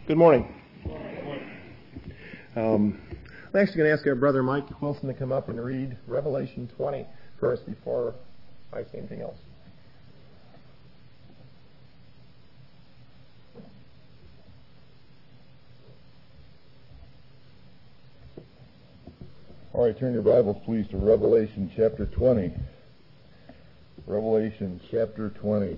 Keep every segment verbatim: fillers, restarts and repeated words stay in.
Good morning. Um, I'm actually going to ask our brother Mike Wilson to come up and read Revelation twenty first before I say anything else. All right, turn your Bibles, please, to Revelation chapter twenty. Revelation chapter twenty.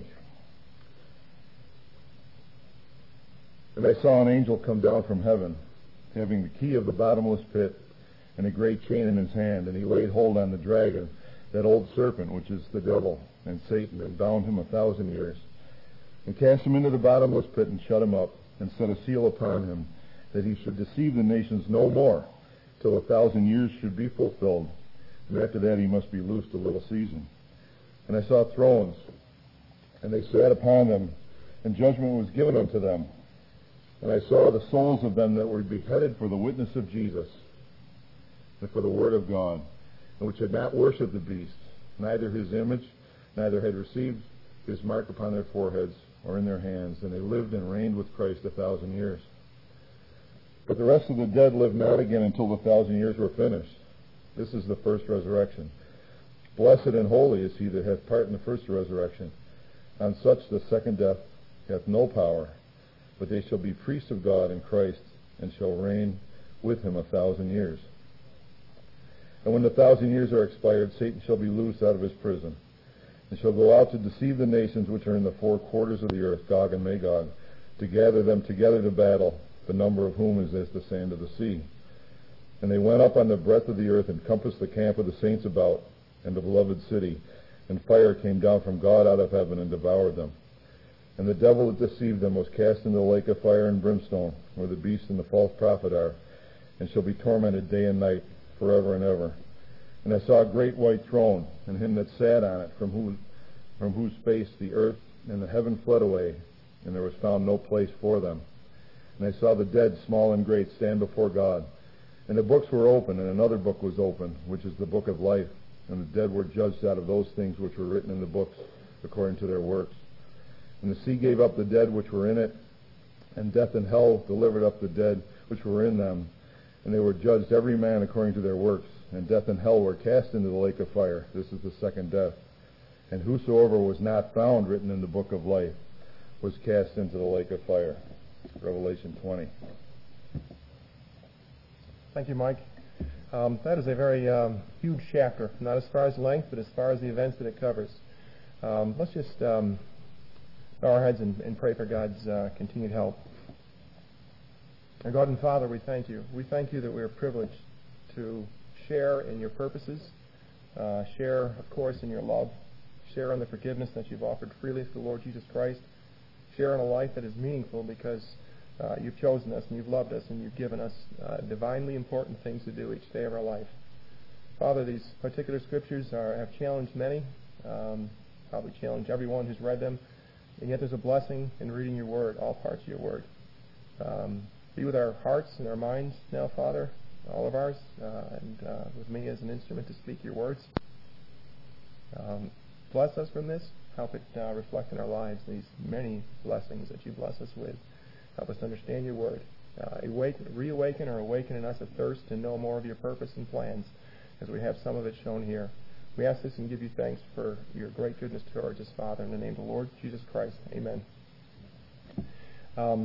And I saw an angel come down from heaven, having the key of the bottomless pit and a great chain in his hand, and he laid hold on the dragon, that old serpent, which is the devil and Satan, and bound him a thousand years, and cast him into the bottomless pit, and shut him up, and set a seal upon him, that he should deceive the nations no more, till a thousand years should be fulfilled, and after that he must be loosed a little season. And I saw thrones, and they sat upon them, and judgment was given unto them. And I saw the souls of them that were beheaded for the witness of Jesus, and for the word of God, and which had not worshipped the beast, neither his image, neither had received his mark upon their foreheads or in their hands, and they lived and reigned with Christ a thousand years. But the rest of the dead lived not again until the thousand years were finished. This is the first resurrection. Blessed and holy is he that hath part in the first resurrection. On such the second death hath no power, but they shall be priests of God in Christ, and shall reign with him a thousand years. And when the thousand years are expired, Satan shall be loosed out of his prison, and shall go out to deceive the nations which are in the four quarters of the earth, Gog and Magog, to gather them together to battle, the number of whom is as the sand of the sea. And they went up on the breadth of the earth, and compassed the camp of the saints about, and the beloved city. And fire came down from God out of heaven, and devoured them. And the devil that deceived them was cast into the lake of fire and brimstone, where the beast and the false prophet are, and shall be tormented day and night, forever and ever. And I saw a great white throne, and him that sat on it, from whose, from whose face the earth and the heaven fled away, and there was found no place for them. And I saw the dead, small and great, stand before God. And the books were open, and another book was open, which is the book of life. And the dead were judged out of those things which were written in the books, according to their works. And the sea gave up the dead which were in it, and death and hell delivered up the dead which were in them. And they were judged every man according to their works. And death and hell were cast into the lake of fire. This is the second death. And whosoever was not found written in the book of life was cast into the lake of fire. Revelation twenty. Thank you, Mike. Um, that is a very um, huge chapter, not as far as length, but as far as the events that it covers. Um, let's just um, bow our heads and, and pray for God's uh, continued help. Our God and Father, we thank you. We thank you that we are privileged to share in your purposes, uh, share, of course, in your love, share in the forgiveness that you've offered freely through the Lord Jesus Christ, share in a life that is meaningful because uh, you've chosen us and you've loved us and you've given us uh, divinely important things to do each day of our life. Father, these particular scriptures are, have challenged many, um, probably challenged everyone who's read them, and yet there's a blessing in reading your word, all parts of your word. Um, be with our hearts and our minds now, Father, all of ours, uh, and uh, with me as an instrument to speak your words. Um, bless us from this. Help it uh, reflect in our lives these many blessings that you bless us with. Help us to understand your word. Uh, awaken, reawaken or awaken in us a thirst to know more of your purpose and plans, as we have some of it shown here. We ask this and give you thanks for your great goodness towards us, Father, in the name of the Lord Jesus Christ. Amen. Um,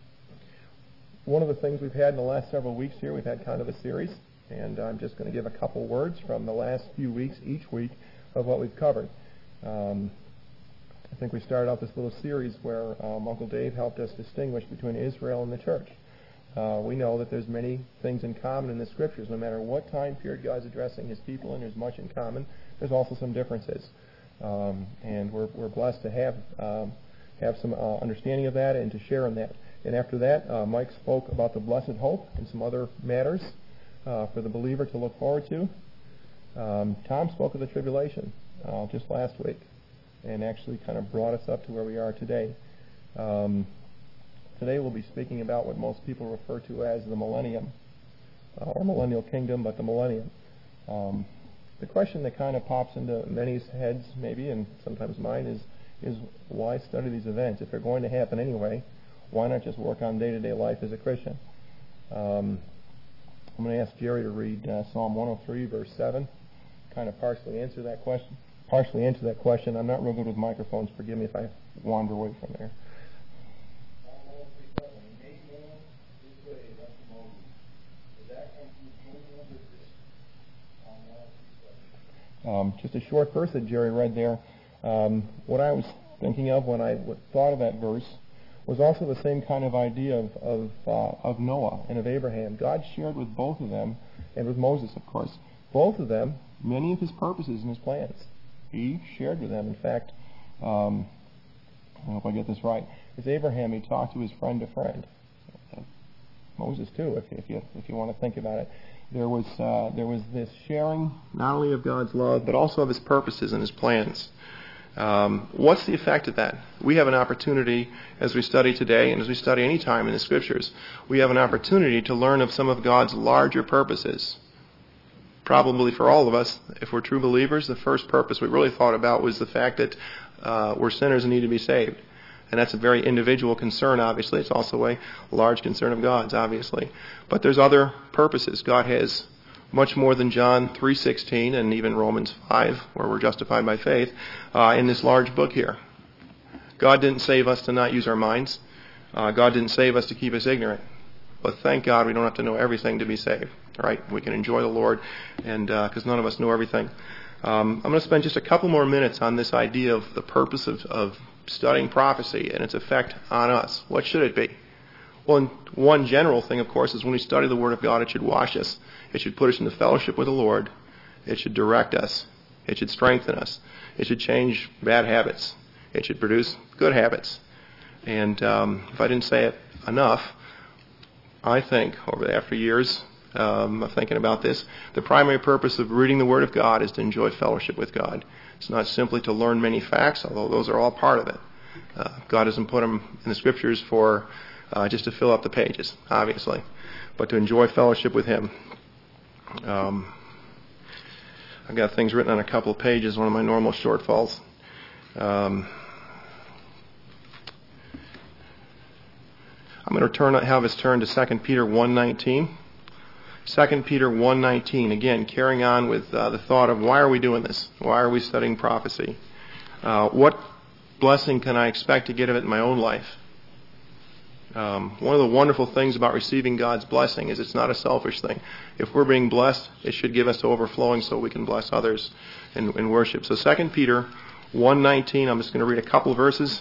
one of the things we've had in the last several weeks here, we've had kind of a series, and I'm just going to give a couple words from the last few weeks, each week, of what we've covered. Um, I think we started out this little series where um, Uncle Dave helped us distinguish between Israel and the church. Uh, we know that there's many things in common in the Scriptures. No matter what time period God's addressing His people, and there's much in common, there's also some differences. Um, and we're, we're blessed to have um, have some uh, understanding of that and to share in that. And after that, uh, Mike spoke about the blessed hope and some other matters uh, for the believer to look forward to. Um, Tom spoke of the tribulation uh, just last week, and actually kind of brought us up to where we are today. Um, today we'll be speaking about what most people refer to as the millennium, uh, or millennial kingdom, but the millennium. Um, the question that kind of pops into many's heads, maybe, and sometimes mine, is, is why study these events? If they're going to happen anyway, why not just work on day-to-day life as a Christian? Um, I'm going to ask Jerry to read uh, Psalm one oh three, verse seven, kind of partially answer that question. Partially answer that question. I'm not real good with microphones. Forgive me if I wander away from there. Um, just a short verse that Jerry read there. Um, what I was thinking of when I thought of that verse was also the same kind of idea of of, uh, of Noah and of Abraham. God shared with both of them, and with Moses, of course, both of them, many of his purposes and his plans. He shared with them. In fact, um, I hope I get this right. As Abraham, he talked to his friend to friend. Uh, Moses too, if, if you if you want to think about it. There was uh, there was this sharing not only of God's love, but also of his purposes and his plans. Um, what's the effect of that? We have an opportunity, as we study today, and as we study any time in the Scriptures, we have an opportunity to learn of some of God's larger purposes. Probably for all of us, if we're true believers, the first purpose we really thought about was the fact that uh, we're sinners and need to be saved. And that's a very individual concern, obviously. It's also a large concern of God's, obviously. But there's other purposes. God has much more than John three sixteen and even Romans five, where we're justified by faith, uh, in this large book here. God didn't save us to not use our minds. Uh, God didn't save us to keep us ignorant. But thank God we don't have to know everything to be saved. Right? We can enjoy the Lord, and because uh, none of us know everything. Um, I'm going to spend just a couple more minutes on this idea of the purpose of, of studying prophecy and its effect on us. What should it be? Well, one general thing, of course, is when we study the Word of God, it should wash us. It should put us into fellowship with the Lord. It should direct us. It should strengthen us. It should change bad habits. It should produce good habits. And um, if I didn't say it enough, I think over after years um, of thinking about this, the primary purpose of reading the Word of God is to enjoy fellowship with God. It's not simply to learn many facts, although those are all part of it. Uh, God doesn't put them in the Scriptures for uh, just to fill up the pages, obviously, but to enjoy fellowship with Him. Um, I've got things written on a couple of pages, one of my normal shortfalls. Um, I'm going to turn, have us turn to Second Peter one nineteen. Second Peter one nineteen, again, carrying on with uh, the thought of why are we doing this? Why are we studying prophecy? Uh, what blessing can I expect to get of it in my own life? Um, one of the wonderful things about receiving God's blessing is it's not a selfish thing. If we're being blessed, it should give us to overflowing so we can bless others in, in worship. So Second Peter one nineteen, I'm just going to read a couple of verses.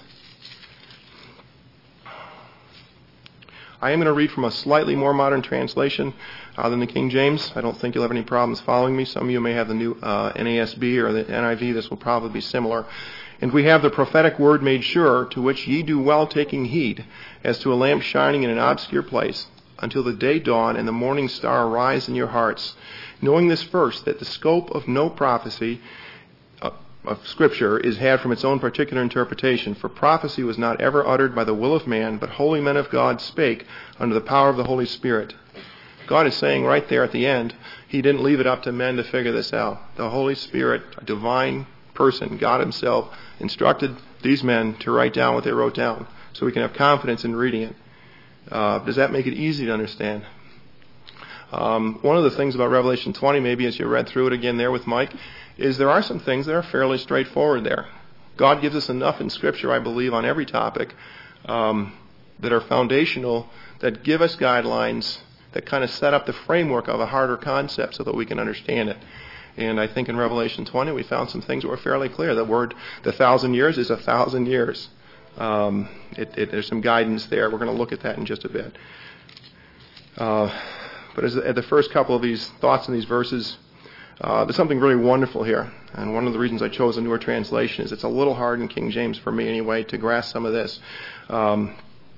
I am going to read from a slightly more modern translation uh, than the King James. I don't think you'll have any problems following me. Some of you may have the new uh, N A S B or the N I V. This will probably be similar. And we have the prophetic word made sure, to which ye do well taking heed, as to a lamp shining in an obscure place, until the day dawn and the morning star arise in your hearts, knowing this first, that the scope of no prophecy uh, of Scripture is had from its own particular interpretation. For prophecy was not ever uttered by the will of man, but holy men of God spake under the power of the Holy Spirit. God is saying right there at the end, He didn't leave it up to men to figure this out. The Holy Spirit, a divine person, God Himself, instructed these men to write down what they wrote down, so we can have confidence in reading it. Uh, does that make it easy to understand? Um, one of the things about Revelation twenty, maybe as you read through it again there with Mike, is there are some things that are fairly straightforward there. God gives us enough in Scripture, I believe, on every topic um, that are foundational, that give us guidelines, that kind of set up the framework of a harder concept so that we can understand it. And I think in Revelation twenty we found some things that were fairly clear. The word, the thousand years, is a thousand years. Um, it, it, there's some guidance there. We're going to look at that in just a bit. Uh, but as at the first couple of these thoughts in these verses, uh, there's something really wonderful here. And one of the reasons I chose a newer translation is it's a little hard in King James for me anyway to grasp some of this. Um,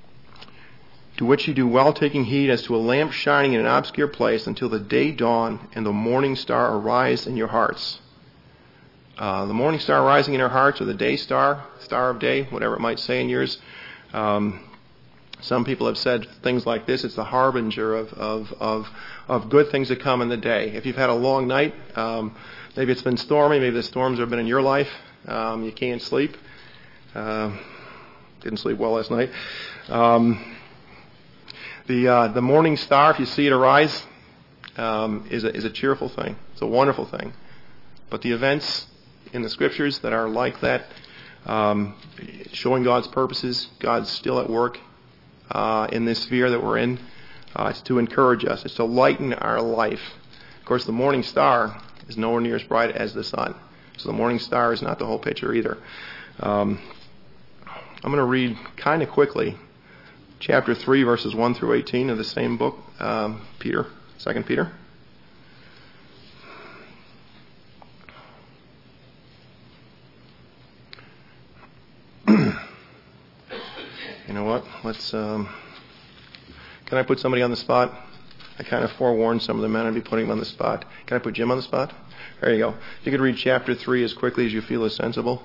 to which you do well taking heed as to a lamp shining in an obscure place until the day dawn and the morning star arise in your hearts. Uh, the morning star rising in our hearts, or the day star, star of day, whatever it might say in yours. Um, some people have said things like this: it's the harbinger of, of, of, of good things that come in the day. If you've had a long night, um, maybe it's been stormy, maybe the storms have been in your life, um, you can't sleep. Uh, didn't sleep well last night. Um, the uh, the morning star, if you see it arise, um, is a, is a cheerful thing. It's a wonderful thing. But the events in the Scriptures that are like that, um, showing God's purposes, God's still at work uh, in this sphere that we're in. Uh, it's to encourage us. It's to lighten our life. Of course, the morning star is nowhere near as bright as the sun. So the morning star is not the whole picture either. Um, I'm going to read kind of quickly chapter three, verses one through eighteen of the same book, um, Peter, Second Peter. You know what? Let's. Um, can I put somebody on the spot? I kind of forewarned some of the men I'd be putting them on the spot. Can I put Jim on the spot? There you go. If you could read chapter three as quickly as you feel is sensible.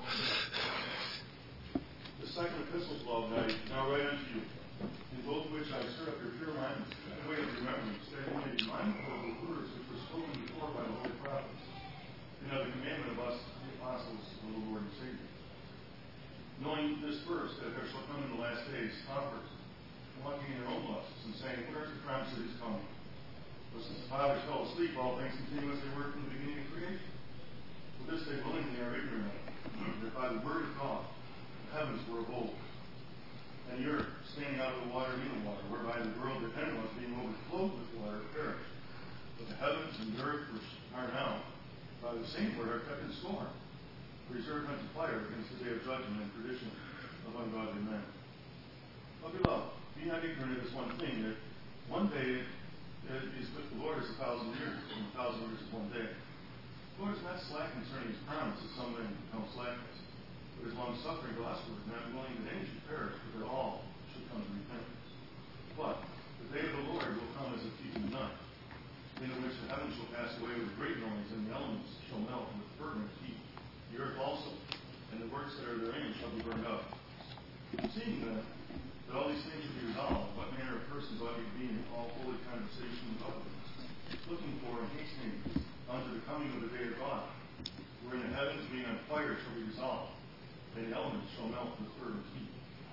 The second epistle, beloved, I now write unto you, in both which I stir up your pure minds, and the way of remembrance, that you may be mindful of the words which were spoken before by the holy prophets, and of the commandment of us, the apostles of the Lord and Savior. Knowing this first, that there shall come in the last days scoffers, walking in their own lusts, and saying, where is the promise that is coming? For since the fathers fell asleep, all things continue as they were from the beginning of creation. For this they willingly are ignorant of, that by the word of God the heavens were of old, and the earth standing out of the water and in the water, whereby the world dependent was being overflowed with water perished. But the heavens and the earth which are now, by the same word, are kept in scorn, reserved unto fire against the day of judgment and perdition of ungodly men. But beloved, be not ignorant of this one thing, that one day is with the Lord as a thousand years, and a thousand years is one day. The Lord is not slack concerning his promise, as some men become slackness, but is long suffering to usward, not willing that any should perish, but that all should come to repentance. But the day of the Lord will come as a thief in the night, in which the heavens shall pass away with a great noise, and the elements shall melt with fervent heat. The earth also, and the works that are therein shall be burned up. Seeing then that all these things should be resolved, what manner of persons ought you to be in all holy conversation and godliness, looking for and hastening unto the coming of the day of God, wherein the heavens being on fire shall be resolved, and the elements shall melt with fervent heat.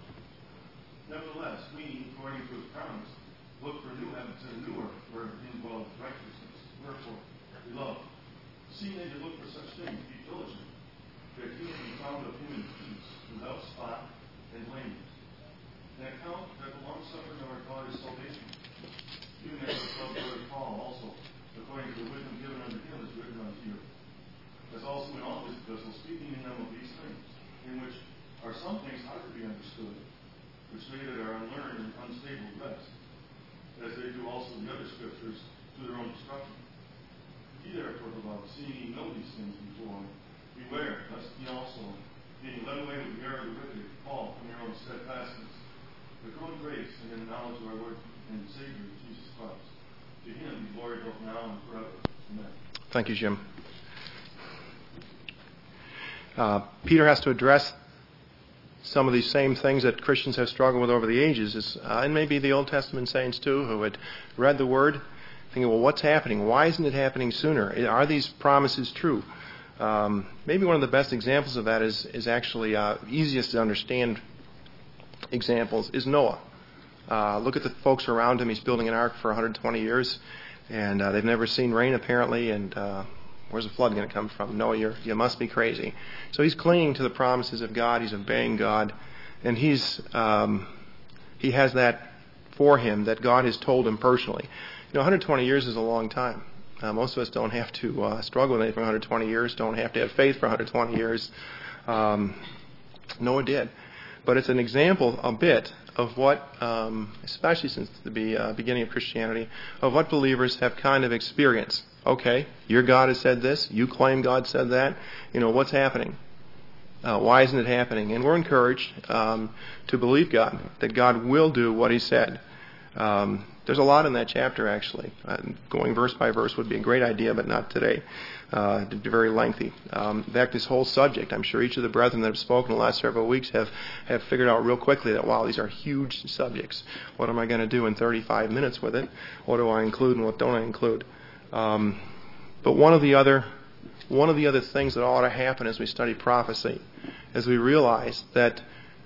Nevertheless, we, according to his promise, look for new heavens and a new earth, wherein dwelleth righteousness. Wherefore, beloved, seeing that you look for such things, be diligent, that ye may be found of him in peace, without spot and blameless. And account that the long suffering of our God is salvation. Even as the brother Paul also, according to the wisdom given unto him, is written unto you. As also in all his epistles, speaking in them of these things, in which are some things hard to be understood, which they that are unlearned and unstable rest, as they do also the other scriptures to their own destruction. Ye therefore, beloved, seeing ye know these things before, beware, lest ye also, being led away with the error of the wicked, fall from your own steadfastness, but grow in grace and in the knowledge of our Lord and Savior, Jesus Christ. To him be glory both now and forever. Amen. Thank you, Jim. Uh, Peter has to address some of these same things that Christians have struggled with over the ages, is, uh, and maybe the Old Testament saints too, who had read the Word, thinking, well, what's happening? Why isn't it happening sooner? Are these promises true? Um, maybe one of the best examples of that is, is actually uh, easiest to understand examples is Noah. Uh, look at the folks around him. He's building an ark for one hundred twenty years, and uh, they've never seen rain apparently, and uh, where's the flood going to come from? Noah, you're, you must be crazy. So he's clinging to the promises of God. He's obeying God, and he's um, he has that for him that God has told him personally. You know, one hundred twenty years is a long time. Uh, most of us don't have to uh, struggle with anything for one hundred twenty years, don't have to have faith for one hundred twenty years. Um, Noah did. But it's an example, a bit, of what, um, especially since the be, uh, beginning of Christianity, of what believers have kind of experienced. Okay, your God has said this, you claim God said that, you know, what's happening? Uh, why isn't it happening? And we're encouraged um, to believe God, that God will do what He said. Um, there's a lot in that chapter, actually. Uh, going verse by verse would be a great idea, but not today. Uh, it'd be very lengthy. Um, in fact, this whole subject, I'm sure each of the brethren that have spoken the last several weeks have, have figured out real quickly that, wow, these are huge subjects. What am I going to do in thirty-five minutes with it? What do I include and what don't I include? Um, but one of the other one of the other things that ought to happen as we study prophecy is we realize that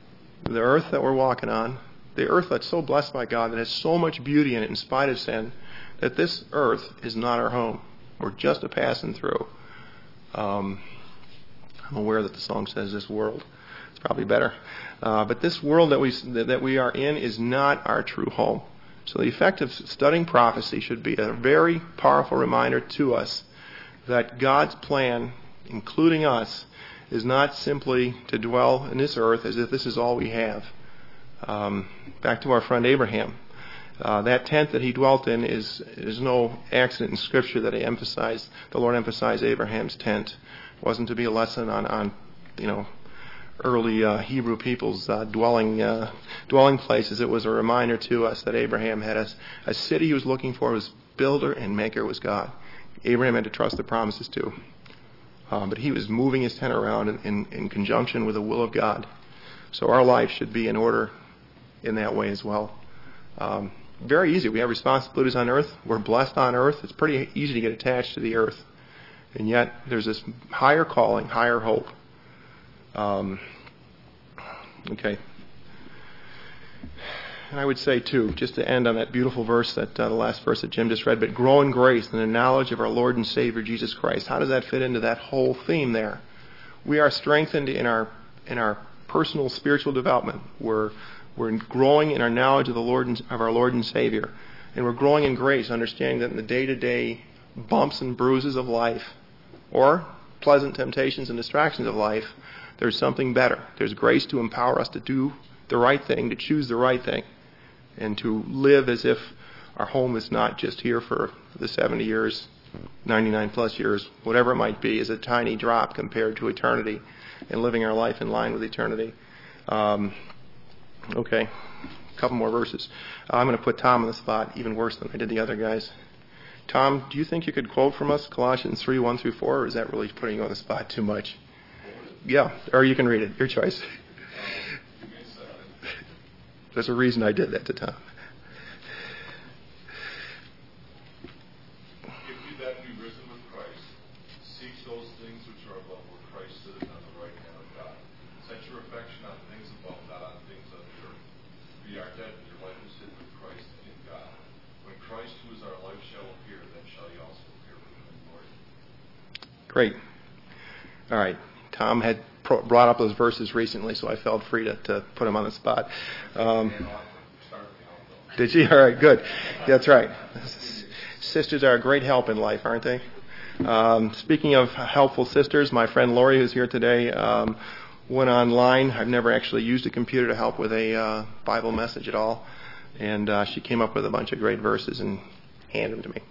the earth that we're walking on, the earth that's so blessed by God, that has so much beauty in it in spite of sin, that this earth is not our home. We're just a passing through. Um, I'm aware that the song says this world. It's probably better. Uh, but this world that we that we are in is not our true home. So the effect of studying prophecy should be a very powerful reminder to us that God's plan, including us, is not simply to dwell in this earth as if this is all we have. Um, back to our friend Abraham. Uh, that tent that he dwelt in is is no accident in Scripture that he emphasized. The Lord emphasized Abraham's tent. It wasn't to be a lesson on, on you know, early uh, Hebrew people's uh, dwelling uh, dwelling places. It was a reminder to us that Abraham had a, a city he was looking for. His builder and maker was God. Abraham had to trust the promises too. Um, but he was moving his tent around in, in, in conjunction with the will of God. So our life should be in order in that way as well. Um, very easy. We have responsibilities on earth. We're blessed on earth. It's pretty easy to get attached to the earth. And yet there's this higher calling, higher hope. Um, okay. And I would say, too, just to end on that beautiful verse, that uh, the last verse that Jim just read, but grow in grace and the knowledge of our Lord and Savior Jesus Christ. How does that fit into that whole theme there? We are strengthened in our in our personal spiritual development. We're we're growing in our knowledge of the Lord and, of our Lord and Savior, and we're growing in grace, understanding that in the day-to-day bumps and bruises of life, or pleasant temptations and distractions of life, there's something better. There's grace to empower us to do the right thing, to choose the right thing, and to live as if our home is not just here for the seventy years, ninety-nine plus years, whatever it might be, is a tiny drop compared to eternity, and living our life in line with eternity. Um, okay, a couple more verses. Uh, I'm going to put Tom on the spot, even worse than I did the other guys. Tom, do you think you could quote from us Colossians three, one through four, or is that really putting you on the spot too much? Yeah, or you can read it. Your choice. There's a reason I did that to Tom. If you that be risen with Christ, seek those things which are above, where Christ sitteth on the right hand of God. Set your affection on things above, not on things on the earth. For ye are dead, and your life is hid with Christ in God. When Christ, who is our life, shall appear, then shall ye also appear with him in glory. Great. All right. Tom had pro- brought up those verses recently, so I felt free to, to put him on the spot. Um, did you? All right, good. That's right. Sisters are a great help in life, aren't they? Um, speaking of helpful sisters, my friend Lori, who's here today, um, went online. I've never actually used a computer to help with a uh, Bible message at all. And uh, she came up with a bunch of great verses and handed them to me.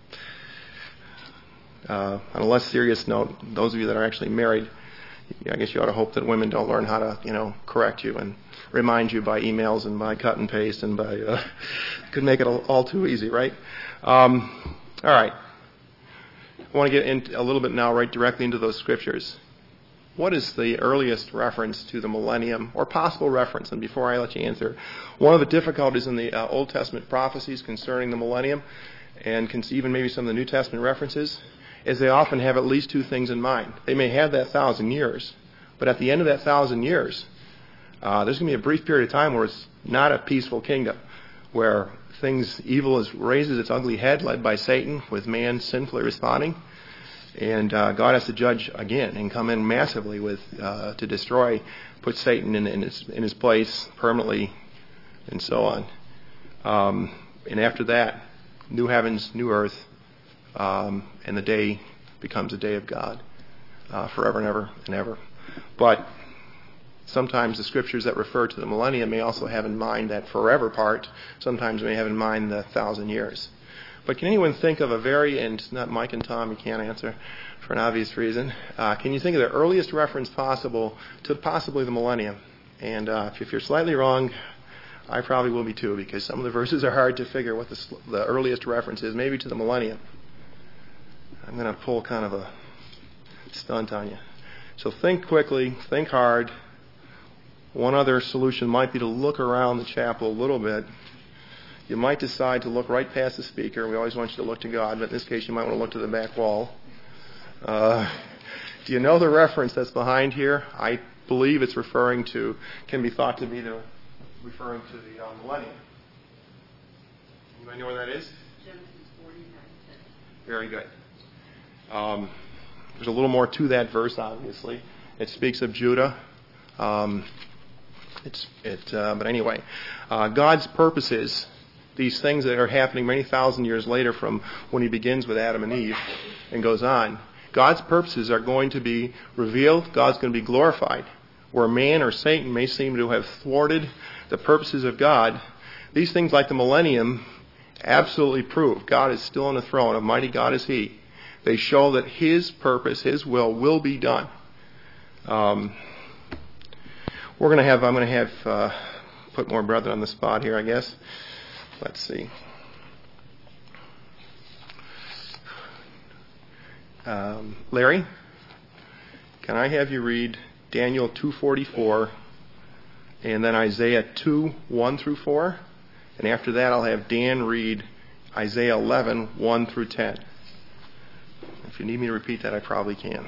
Uh, on a less serious note, those of you that are actually married, I guess you ought to hope that women don't learn how to, you know, correct you and remind you by emails and by cut and paste and by, uh, could make it all, all too easy, right? Um, all right. I want to get in a little bit now right directly into those scriptures. What is the earliest reference to the millennium, or possible reference? And before I let you answer, one of the difficulties in the uh, Old Testament prophecies concerning the millennium, and even maybe some of the New Testament references, is they often have at least two things in mind. They may have that thousand years, but at the end of that thousand years, uh, there's going to be a brief period of time where it's not a peaceful kingdom, where things, evil is, raises its ugly head, led by Satan, with man sinfully responding, and uh, God has to judge again and come in massively with uh, to destroy, put Satan in, in, his, in his place permanently, and so on. Um, and after that, new heavens, new earth. Um, and the day becomes a day of God uh, forever and ever and ever. But sometimes the scriptures that refer to the millennium may also have in mind that forever part. Sometimes may have in mind the thousand years. But can anyone think of a very, and not Mike and Tom, you can't answer for an obvious reason. Uh, can you think of the earliest reference possible to possibly the millennium? And uh, if, if you're slightly wrong, I probably will be too, because some of the verses are hard to figure what the, the earliest reference is, maybe to the millennium. I'm going to pull kind of a stunt on you. So think quickly, think hard. One other solution might be to look around the chapel a little bit. You might decide to look right past the speaker. We always want you to look to God, but in this case you might want to look to the back wall. Uh, do you know the reference that's behind here? I believe it's referring to, can be thought to be the referring to the uh, millennium. Anybody know where that is? Genesis forty-nine ten. Very good. Um, there's a little more to that verse, obviously. It speaks of Judah. Um, it's it, uh, but anyway, uh, God's purposes, these things that are happening many thousand years later from when He begins with Adam and Eve and goes on, God's purposes are going to be revealed. God's going to be glorified. Where man or Satan may seem to have thwarted the purposes of God, these things like the millennium absolutely prove God is still on the throne. A mighty God is He. They show that His purpose, His will, will be done. Um, we're going to have, I'm going to have, uh, put more brethren on the spot here, I guess. Let's see. Um, Larry, can I have you read Daniel two forty-four and then Isaiah two one through four? And after that, I'll have Dan read Isaiah eleven one through ten. If you need me to repeat that, I probably can.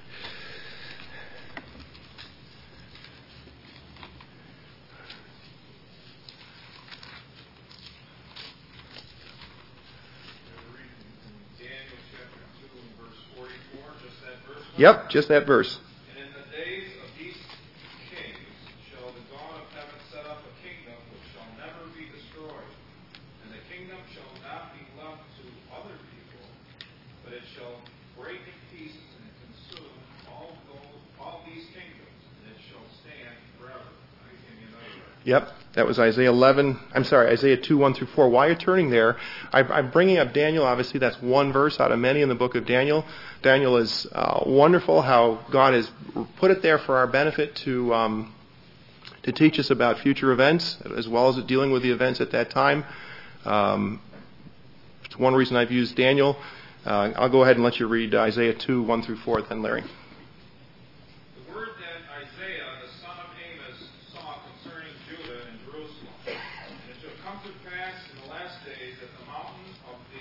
Yep, just that verse. And in the days of these kings shall the God of heaven set up a kingdom which shall never be destroyed. And the kingdom shall not be left to other people, but it shall break in pieces and consume all those, all these kingdoms, and it shall stand forever. I give you another verse. Yep, that was Isaiah eleven. I'm sorry, Isaiah two one through four. While you're turning there, I, I'm bringing up Daniel. Obviously, that's one verse out of many in the book of Daniel. Daniel is uh, wonderful how God has put it there for our benefit to um, to teach us about future events as well as dealing with the events at that time. Um, it's one reason I've used Daniel. Uh, I'll go ahead and let you read Isaiah two one through four then, Larry. The word that Isaiah, the son of Amos, saw concerning Judah and Jerusalem. And it shall come to pass in the last days that the mountain of the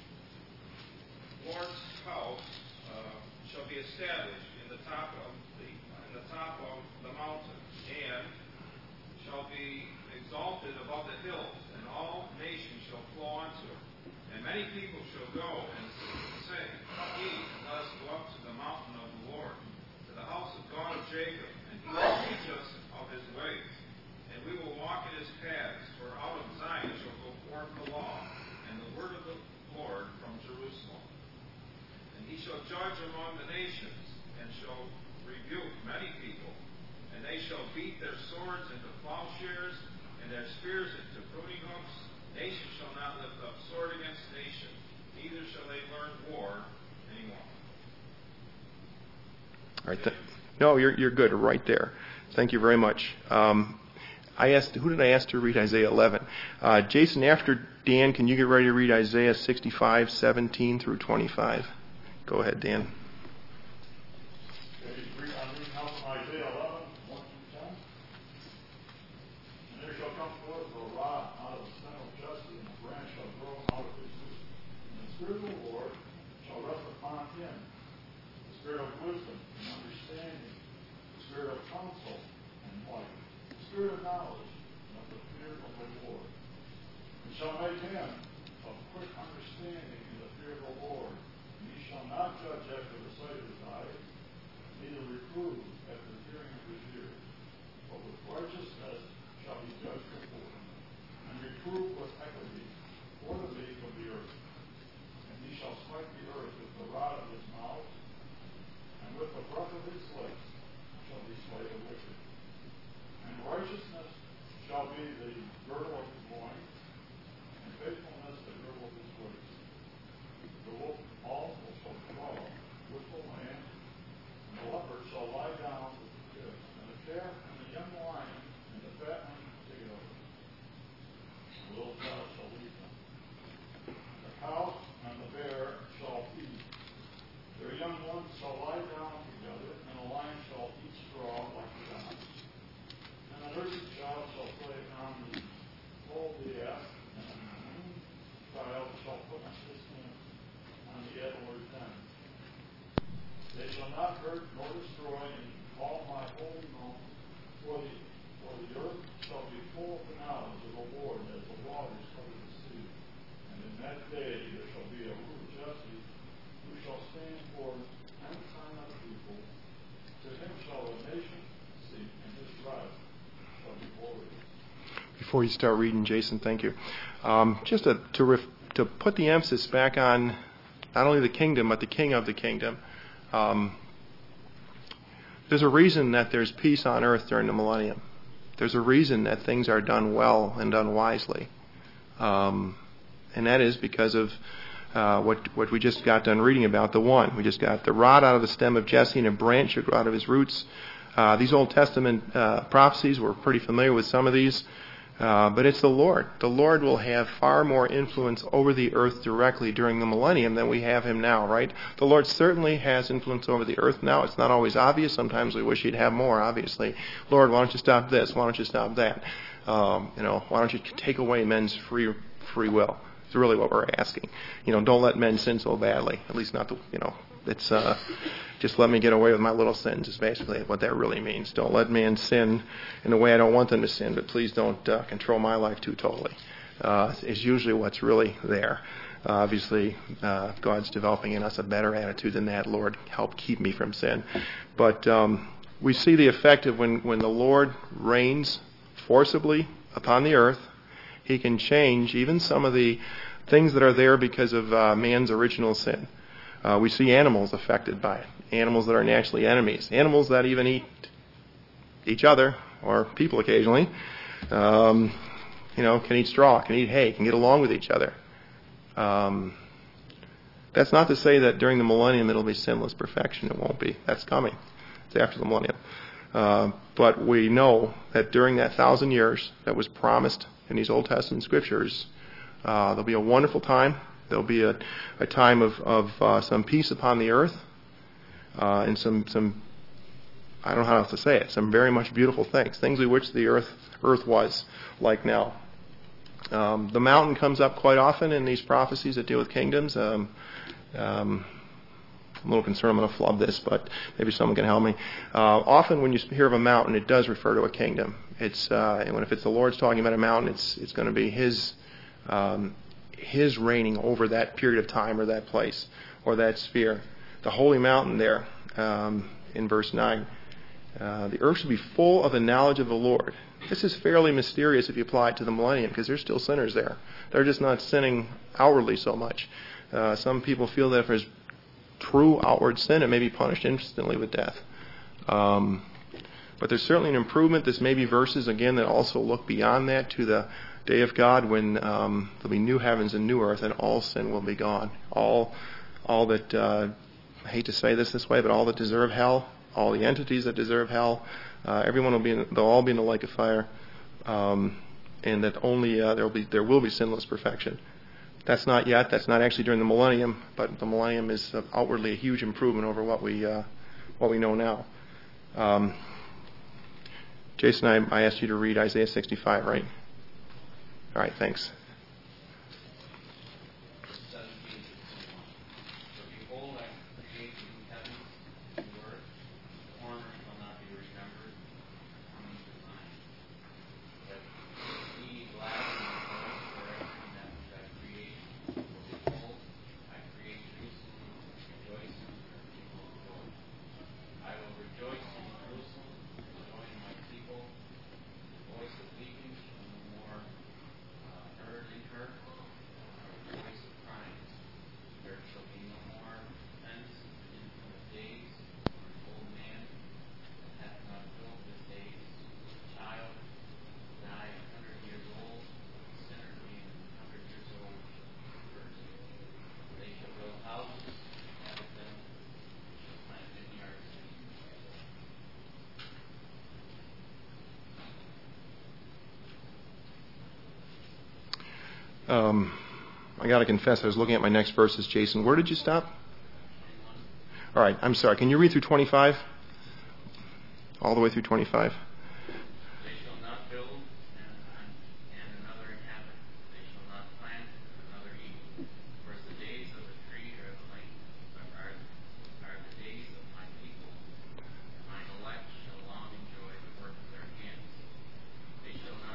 Lord's house uh, shall be established in the top of the in the top of the mountain, and shall be exalted above the hills, and all nations shall flow unto it. And many people shall go and say, Come ye, and let us go up to the mountain of the Lord, to the house of God of Jacob, and He will teach us of His ways, and we will walk in His paths. For out of Zion shall go forth the law, and the word of the Lord from Jerusalem. And He shall judge among the nations, and shall rebuke many people, and they shall beat their swords into plowshares, and their spears into pruning hooks. Nation shall not lift up sword against nation, neither shall they learn war anymore. All right. Th- no, you're you're good right there. Thank you very much. Um, I asked, who did I ask to read Isaiah eleven? Uh, Jason, after Dan, can you get ready to read Isaiah sixty-five seventeen through twenty-five? Go ahead, Dan. Okay, read- I'm reading out from Isaiah eleven, one through ten. And there shall come forth a rod out of the stem of Jesse, and a branch shall grow out of his root. And the Spirit of the Lord shall rest upon him, the Spirit of wisdom and understanding, the Spirit of counsel and might, the Spirit of knowledge and of the fear of the Lord. And shall make him of quick understanding in the fear of the Lord. And he shall not judge after the sight of his eyes, neither reprove after the hearing of his ears. But with righteousness shall he judge before him, and reprove with equity for the meek of the earth. And he shall smite the earth with the rod of his mouth, and with the breath of his lips shall he slay the wicked. And righteousness shall be the girdle of his loins, and faithfulness the girdle of his waist. The wolf also shall dwell with the lamb, and the leopard shall lie down with the kid, and the calf and the young lion and the fatling together. The little child shall lead them. The cow and the bear shall feed. Their young ones shall lie down together, and the lion shall eat straw like the ox. And the nursing child shall play on the foal of the ass, and the weaned child shall put his hand on the edward den. They shall not hurt nor destroy in all my holy mountain, for the, for the earth shall be full of the knowledge of the Lord as the waters cover the sea. And in that day there shall be a root of Jesse, who shall stand for an time of the people. To him shall the nation seek, and his right shall be glorious. Before you start reading, Jason, thank you. Um, just to to, ref, to put the emphasis back on not only the kingdom, but the king of the kingdom. Um, there's a reason that there's peace on earth during the millennium. There's a reason that things are done well and done wisely. Um, and that is because of uh, what what we just got done reading about, the one. We just got the rod out of the stem of Jesse, and a branch should grow out of his roots. Uh, these Old Testament uh, prophecies, we're pretty familiar with some of these. Uh, but it's the Lord. The Lord will have far more influence over the earth directly during the millennium than we have him now, right? The Lord certainly has influence over the earth now. It's not always obvious. Sometimes we wish he'd have more, obviously. Lord, why don't you stop this? Why don't you stop that? Um, you know, why don't you take away men's free free will? It's really what we're asking. You know, don't let men sin so badly. At least not the, you know, it's uh, just let me get away with my little sins is basically what that really means. Don't let man sin in the way I don't want them to sin, but please don't uh, control my life too totally. Uh, is usually what's really there. Uh, obviously, uh, God's developing in us a better attitude than that. Lord, help keep me from sin. But um, we see the effect of when, when the Lord reigns forcibly upon the earth, he can change even some of the things that are there because of uh, man's original sin. Uh, we see animals affected by it. Animals that are naturally enemies. Animals that even eat each other, or people occasionally. Um, you know, can eat straw, can eat hay, can get along with each other. Um, that's not to say that during the millennium it'll be sinless perfection. It won't be. That's coming. It's after the millennium. Uh, but we know that during that thousand years that was promised in these Old Testament scriptures, uh, there'll be a wonderful time. There'll be a, a time of, of uh, some peace upon the earth, uh, and some, some, I don't know how else to say it, some very much beautiful things, things we wish the earth, earth was like now. Um, the mountain comes up quite often in these prophecies that deal with kingdoms. Um, um, I'm a little concerned I'm going to flub this, but maybe someone can help me. Uh, often when you hear of a mountain, it does refer to a kingdom. It's uh, and when if it's the Lord's talking about a mountain, it's it's going to be His um, His reigning over that period of time or that place or that sphere. The holy mountain there um, in verse nine. Uh, the earth should be full of the knowledge of the Lord. This is fairly mysterious if you apply it to the millennium because there's still sinners there. They're just not sinning outwardly so much. Uh, some people feel that if there's true outward sin, it may be punished instantly with death. Um, but there's certainly an improvement. This may be verses, again, that also look beyond that to the day of God when um, there'll be new heavens and new earth and all sin will be gone. All all that, uh, I hate to say this this way, but all that deserve hell, all the entities that deserve hell, uh, everyone will be, in, they'll all be in the lake of fire, um, and that only uh, there will be there will be sinless perfection. That's not yet. That's not actually during the millennium, but the millennium is uh, outwardly a huge improvement over what we uh, what we know now. Um, Jason, I, I asked you to read Isaiah sixty-five, right? All right, thanks. Um, I got to confess, I was looking at my next verses, Jason. Where did you stop? All right, I'm sorry. Can you read through twenty-five? All the way through twenty-five? They shall not build and, and another inhabit. They shall not plant and another eat. For as the days of the tree are the length are, are the days of my people. And mine elect shall long enjoy the work of their hands. They shall not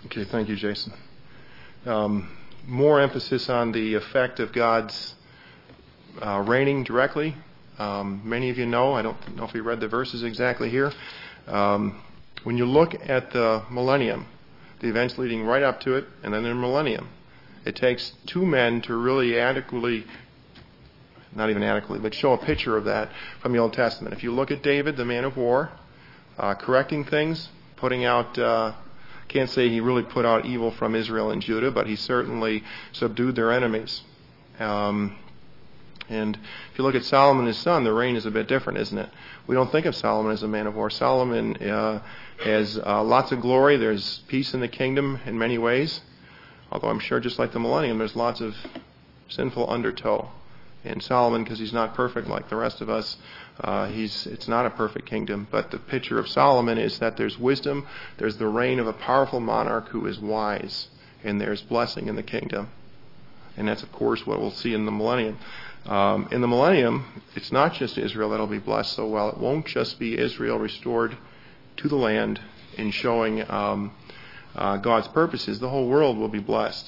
Okay, thank you, Jason. Um, more emphasis on the effect of God's uh, reigning directly. Um, many of you know, I don't know if we read the verses exactly here. Um, when you look at the millennium, the events leading right up to it, and then the millennium, it takes two men to really adequately, not even adequately, but show a picture of that from the Old Testament. If you look at David, the man of war, uh, correcting things, putting out, uh, can't say he really put out evil from Israel and Judah, but he certainly subdued their enemies. Um, and if you look at Solomon, his son, the reign is a bit different, isn't it? We don't think of Solomon as a man of war. Solomon uh, has uh, lots of glory. There's peace in the kingdom in many ways. Although I'm sure just like the millennium, there's lots of sinful undertow. And Solomon, because he's not perfect like the rest of us, uh, he's it's not a perfect kingdom. But the picture of Solomon is that there's wisdom, there's the reign of a powerful monarch who is wise, and there's blessing in the kingdom. And that's, of course, what we'll see in the millennium. Um, in the millennium, it's not just Israel that'll be blessed so well. It won't just be Israel restored to the land in showing um, uh, God's purposes. The whole world will be blessed.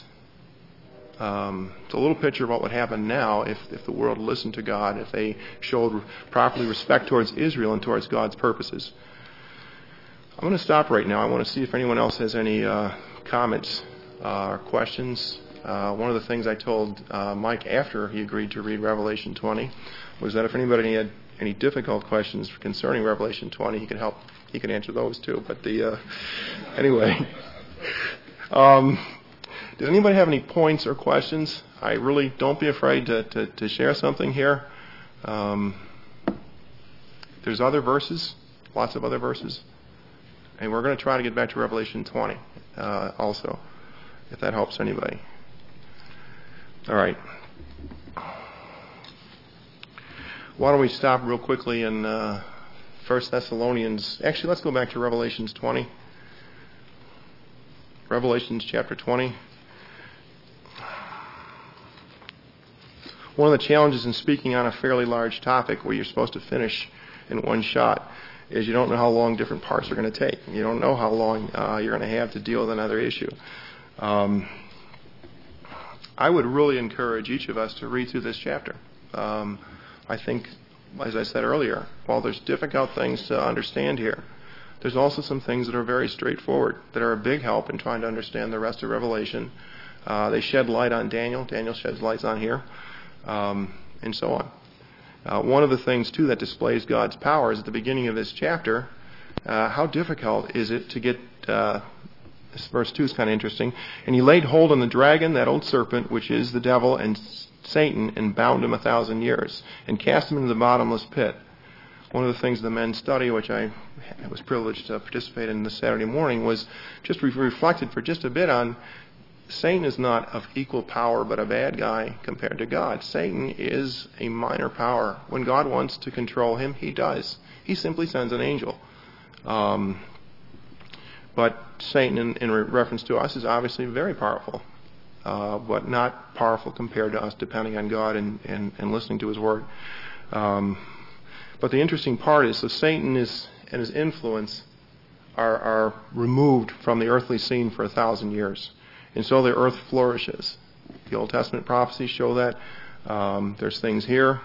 Um, it's a little picture of what would happen now if, if the world listened to God, if they showed properly respect towards Israel and towards God's purposes. I'm going to stop right now. I want to see if anyone else has any uh, comments uh, or questions. Uh, one of the things I told uh, Mike after he agreed to read Revelation twenty was that if anybody had any difficult questions concerning Revelation twenty, he could help. He could answer those too. But the uh, anyway. um, Does anybody have any points or questions? I really don't be afraid to, to, to share something here. Um, there's other verses, lots of other verses. And we're going to try to get back to Revelation twenty uh, also, if that helps anybody. All right. Why don't we stop real quickly in uh, First Thessalonians. Actually, let's go back to Revelation twenty. Revelation chapter twenty. One of the challenges in speaking on a fairly large topic where you're supposed to finish in one shot is you don't know how long different parts are going to take. You don't know how long uh, you're going to have to deal with another issue. Um, I would really encourage each of us to read through this chapter. Um, I think, as I said earlier, while there's difficult things to understand here, there's also some things that are very straightforward, that are a big help in trying to understand the rest of Revelation. Uh, they shed light on Daniel. Daniel sheds lights on here. Um, and so on. Uh, one of the things, too, that displays God's power is at the beginning of this chapter, uh, how difficult is it to get, uh, this verse two is kind of interesting, and he laid hold on the dragon, that old serpent, which is the devil and Satan, and bound him a thousand years, and cast him into the bottomless pit. One of the things the men study, which I was privileged to participate in this Saturday morning, was just re- reflected for just a bit on Satan is not of equal power but a bad guy compared to God. Satan is a minor power. When God wants to control him, he does. He simply sends an angel. Um, but Satan, in, in reference to us, is obviously very powerful, uh, but not powerful compared to us, depending on God and, and, and listening to his word. Um, but the interesting part is, so Satan is, and his influence are, are removed from the earthly scene for a thousand years. And so the earth flourishes. The Old Testament prophecies show that. Um, there's things here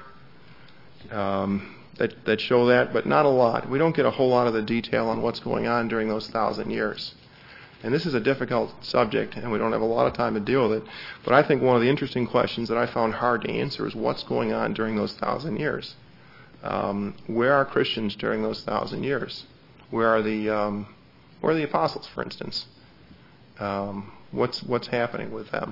um, that, that show that, but not a lot. We don't get a whole lot of the detail on what's going on during those thousand years. And this is a difficult subject, and we don't have a lot of time to deal with it. But I think one of the interesting questions that I found hard to answer is what's going on during those thousand years. Um, where are Christians during those thousand years? Where are the um, where are the apostles, for instance? Um, what's what's happening with them?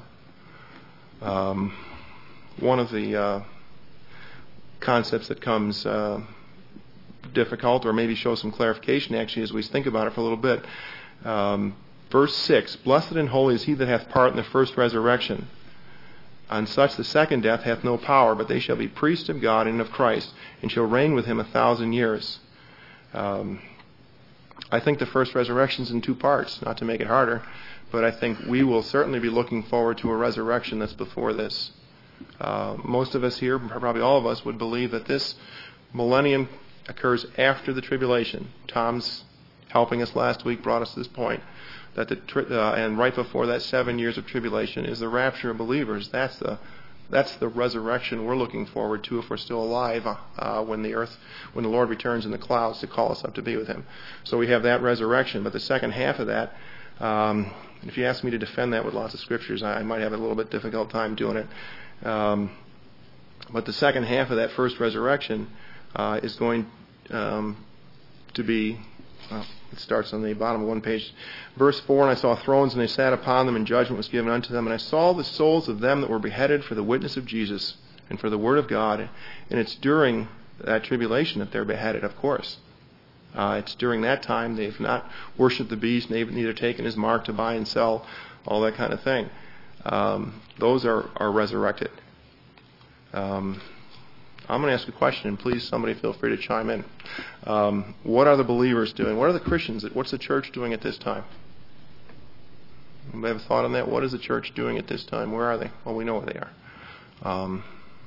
Um, one of the uh, concepts that comes uh, difficult, or maybe shows some clarification, actually, as we think about it for a little bit. Um, verse six: Blessed and holy is he that hath part in the first resurrection. On such the second death hath no power, but they shall be priests of God and of Christ, and shall reign with him a thousand years. Um, I think the first resurrection is in two parts, not to make it harder, but I think we will certainly be looking forward to a resurrection that's before this. Uh, most of us here, probably all of us, would believe that this millennium occurs after the tribulation. Tom's helping us last week brought us to this point. that the tri- uh, and right before that seven years of tribulation is the rapture of believers. That's the that's the resurrection we're looking forward to if we're still alive uh, when the earth, when the Lord returns in the clouds to call us up to be with Him. So we have that resurrection. But the second half of that, um, if you ask me to defend that with lots of scriptures, I, I might have a little bit difficult time doing it. Um, but the second half of that first resurrection uh, is going um, to be. Well, it starts on the bottom of one page. Verse four, and I saw thrones, and they sat upon them, and judgment was given unto them. And I saw the souls of them that were beheaded for the witness of Jesus and for the word of God. And it's during that tribulation that they're beheaded, of course. Uh, it's during that time they've not worshipped the beast, and they've neither taken his mark to buy and sell, all that kind of thing. Um, those are, are resurrected. Um, I'm going to ask a question, and please, somebody feel free to chime in. Um, what are the believers doing? What are the Christians? What's the church doing at this time? Anybody have a thought on that? What is the church doing at this time? Where are they? Well, we know where they are. Um,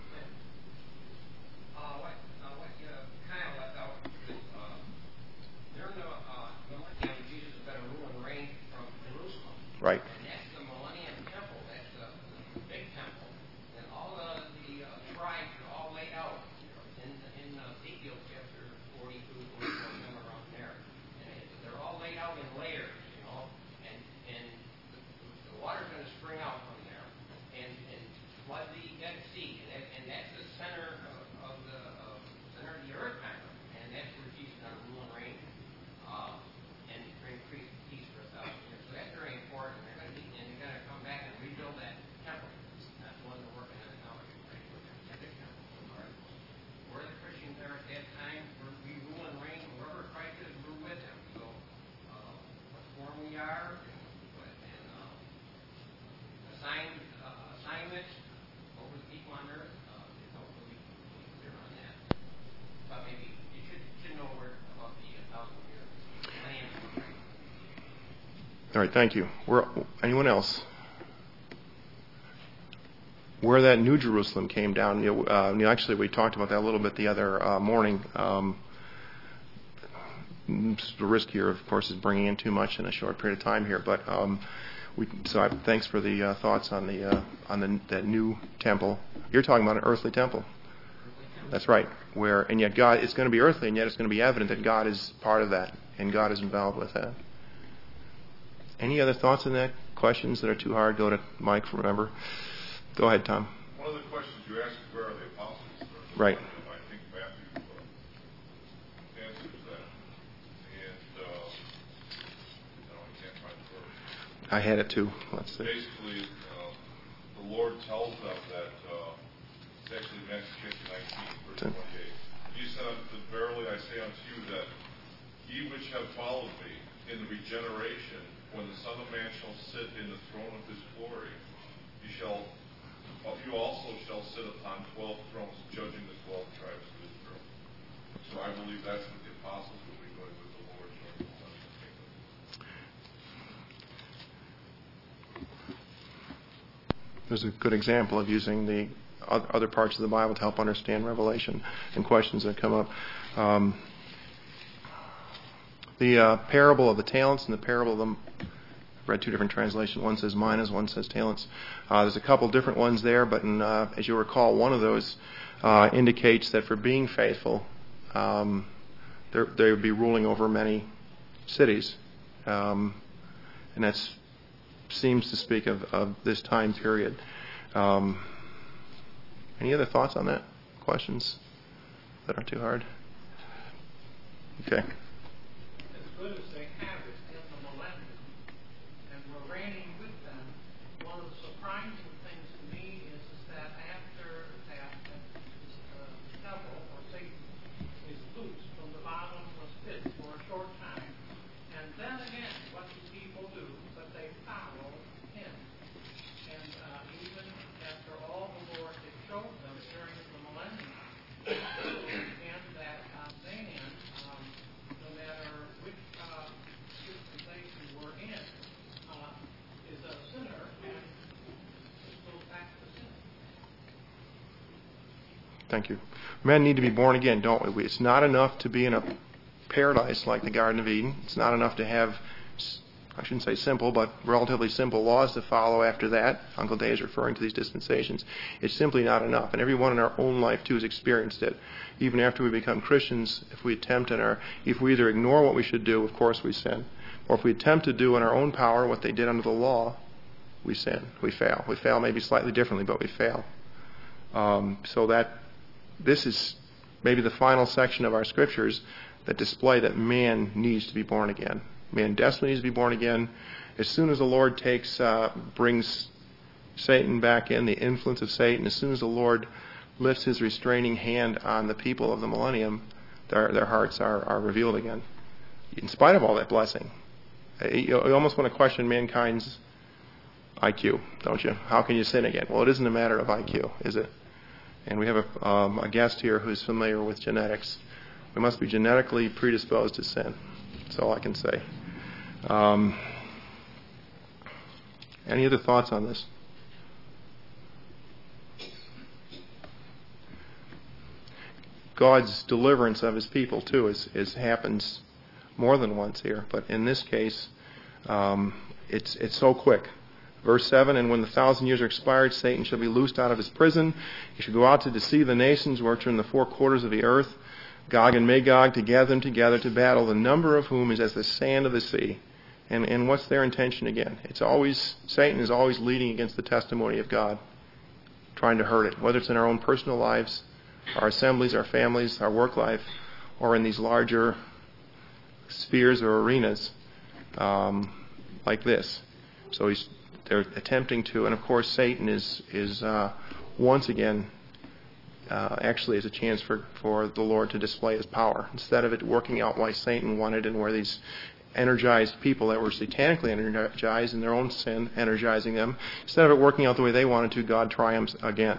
Uh, what, uh, what you kind of left out is uh, during the uh, millennium, Jesus is going to rule and reign from Jerusalem. right. And that's the Millennium Temple. That's the, the big temple. And all the, the uh, tribes are all laid out in, in uh, Ezekiel chapter forty-two, forty-four, somewhere around there. And it, they're all laid out in layers, you know. And, and the, the water's going to spring out from there and, and flood the Dead Sea. And, that, and that's the center of, of the uh, center of the earth, kind of. And that's where Jesus is going to rule and reign uh, and bring peace, peace for a thousand years. So that's very important. They're going to be, and they're going to come back and rebuild that temple. That's the one they're working on now. Right? The big temple. Where the Christians are at that time, we're, we rule and reign. Wherever Christ is, we're with Him. So uh, what form we are, and, and uh, assign, uh, assignments over the people on earth. Uh, you know, we'll be clear on that. But maybe you should, should know where about the uh, thousand year millennium. All right, thank you. Where, anyone else? Where that New Jerusalem came down, you know, uh, you know, actually we talked about that a little bit the other uh, morning. Um, the risk here, of course, is bringing in too much in a short period of time here. But um, we, so I, thanks for the uh, thoughts on the uh, on the that new temple. You're talking about an earthly temple. That's right. Where and yet God, it's going to be earthly, and yet it's going to be evident that God is part of that, and God is involved with that. Any other thoughts on that? Questions that are too hard? Go to Mike. Remember. Go ahead, Tom. One of the questions you asked is where are the apostles? Right. I think Matthew uh, answers that. And, uh, no, I can't find the verse. I had it too. Let's see. Basically, uh, the Lord tells them that, uh, it's actually Matthew chapter nineteen, verse twenty-eight. He said, verily I say unto you that ye which have followed me in the regeneration, when the Son of Man shall sit in the throne of his glory, you shall you also shall sit upon twelve thrones, judging the twelve tribes of Israel. So I believe that's what the apostles will be doing with the Lord during the millennial kingdom. There's a good example of using the other parts of the Bible to help understand Revelation and questions that come up. Um, the uh, parable of the talents and the parable of the read two different translations. One says minas, one says talents. Uh, there's a couple different ones there, but in, uh, as you recall, one of those uh, indicates that for being faithful, um, they would be ruling over many cities. Um, and that seems to speak of, of this time period. Um, any other thoughts on that? Questions that aren't too hard? Okay. As good as they have it in the millennium, and we're reigning with them, one of the surprising things to me is, is that after that, uh, the devil or Satan is loosed from the bottomless pit for a short time, and then again, what do people do? But they follow him. And uh, even after all the Lord had showed them during the millennium, and that uh, man, um, no matter which uh, dispensation we're in, uh, is a sinner and goes back to sin. Thank you. Men need to be born again, don't we? It's not enough to be in a paradise like the Garden of Eden. It's not enough to have I shouldn't say simple, but relatively simple laws to follow after that. Uncle Dave is referring to these dispensations. It's simply not enough. And everyone in our own life, too, has experienced it. Even after we become Christians, if we attempt in our, if we either ignore what we should do, of course we sin. Or if we attempt to do in our own power what they did under the law, we sin. We fail. We fail maybe slightly differently, but we fail. Um, so that this is maybe the final section of our scriptures that display that man needs to be born again. Man desperately needs to be born again. As soon as the Lord takes, uh, brings Satan back in, the influence of Satan, as soon as the Lord lifts his restraining hand on the people of the millennium, their, their hearts are, are revealed again. In spite of all that blessing. You almost want to question mankind's I Q, don't you? How can you sin again? Well, it isn't a matter of I Q, is it? And we have a, um, a guest here who's familiar with genetics. We must be genetically predisposed to sin. That's all I can say. Um, any other thoughts on this? God's deliverance of his people, too, is, is happens more than once here. But in this case, um, it's it's so quick. Verse seven, and when the thousand years are expired, Satan shall be loosed out of his prison. He shall go out to deceive the nations which are in the four quarters of the earth, Gog and Magog, to gather them together to battle, the number of whom is as the sand of the sea. And and what's their intention again? It's always, Satan is always leading against the testimony of God, trying to hurt it, whether it's in our own personal lives, our assemblies, our families, our work life, or in these larger spheres or arenas um, like this. So he's they're attempting to, and of course Satan is is uh, once again uh, actually is a chance for, for the Lord to display his power. Instead of it working out like Satan wanted and where these energized people that were satanically energized in their own sin, energizing them, instead of it working out the way they wanted to, God triumphs again.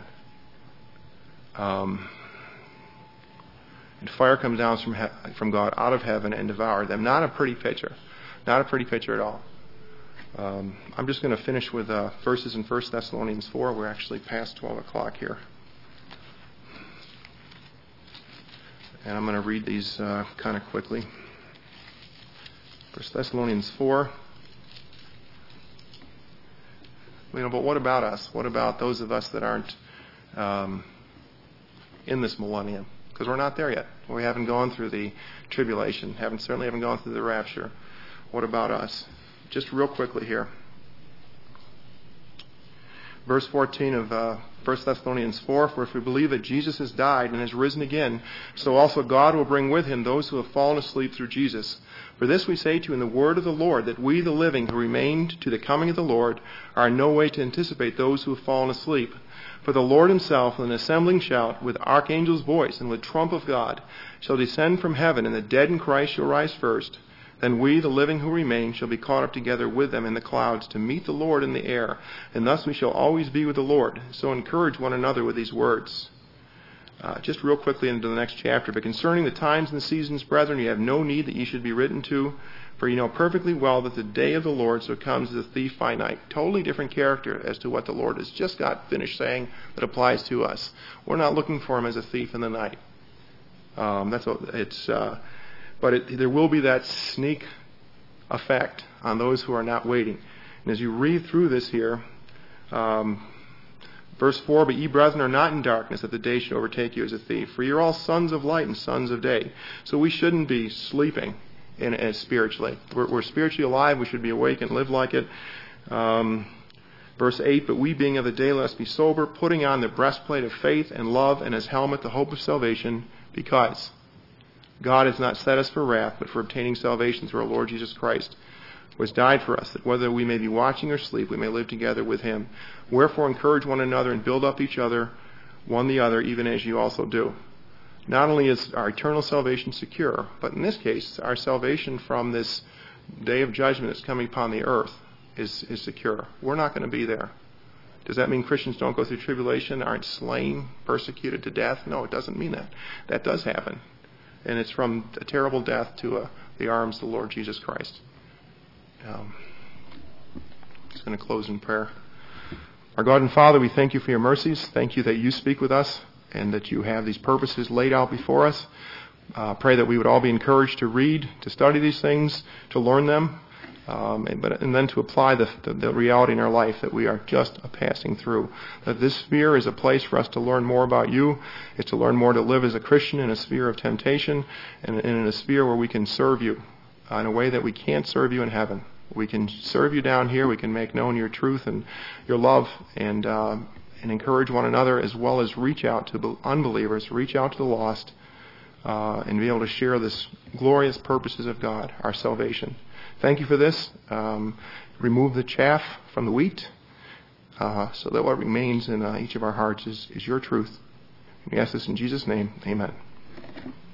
Um, and fire comes down from he- from God out of heaven and devoured them. Not a pretty picture. Not a pretty picture at all. Um, I'm just going to finish with uh, verses in First Thessalonians four. We're actually past twelve o'clock here. And I'm going to read these uh, kind of quickly. First Thessalonians four. You know, but what about us? What about those of us that aren't um, in this millennium? Because we're not there yet. We haven't gone through the tribulation. Haven't certainly haven't gone through the rapture. What about us? Just real quickly here. Verse fourteen of uh, First Thessalonians four, for if we believe that Jesus has died and has risen again, so also God will bring with him those who have fallen asleep through Jesus. For this we say to you in the word of the Lord, that we, the living, who remained to the coming of the Lord, are in no way to anticipate those who have fallen asleep. For the Lord himself, with an assembling shout, with archangel's voice, and with trump of God, shall descend from heaven, and the dead in Christ shall rise first. Then we, the living who remain, shall be caught up together with them in the clouds to meet the Lord in the air, and thus we shall always be with the Lord. So encourage one another with these words. Uh, just real quickly into the next chapter. But concerning the times and the seasons, brethren, you have no need that ye should be written to, for you know perfectly well that the day of the Lord so comes as a thief by night. Totally different character as to what the Lord has just got finished saying that applies to us. We're not looking for him as a thief in the night. Um, that's what it's. Uh, But it, there will be that sneak effect on those who are not waiting. And as you read through this here, um, verse four, but ye brethren are not in darkness, that the day should overtake you as a thief. For you're all sons of light and sons of day. So we shouldn't be sleeping in, in spiritually. We're, we're spiritually alive. We should be awake and live like it. Um, verse eight, but we being of the day, let us be sober, putting on the breastplate of faith and love, and as helmet the hope of salvation, because God has not set us for wrath, but for obtaining salvation through our Lord Jesus Christ, who has died for us, that whether we may be watching or sleep, we may live together with him. Wherefore encourage one another and build up each other, one the other, even as you also do. Not only is our eternal salvation secure, but in this case, our salvation from this day of judgment that's coming upon the earth is, is secure. We're not going to be there. Does that mean Christians don't go through tribulation, aren't slain, persecuted to death? No, it doesn't mean that. That does happen. And it's from a terrible death to uh, the arms of the Lord Jesus Christ. Um, I'm just going to close in prayer. Our God and Father, we thank you for your mercies. Thank you that you speak with us and that you have these purposes laid out before us. Uh, pray that we would all be encouraged to read, to study these things, to learn them. Um, and, but, and then to apply the, the, the reality in our life that we are just a passing through. That this sphere is a place for us to learn more about you. It's to learn more to live as a Christian in a sphere of temptation and, and in a sphere where we can serve you uh, in a way that we can't serve you in heaven. We can serve you down here. We can make known your truth and your love and uh, and encourage one another, as well as reach out to unbelievers, reach out to the lost, uh, and be able to share this glorious purposes of God, our salvation. Thank you for this. Um, remove the chaff from the wheat, uh, so that what remains in uh, each of our hearts is, is your truth. We ask this in Jesus' name. Amen.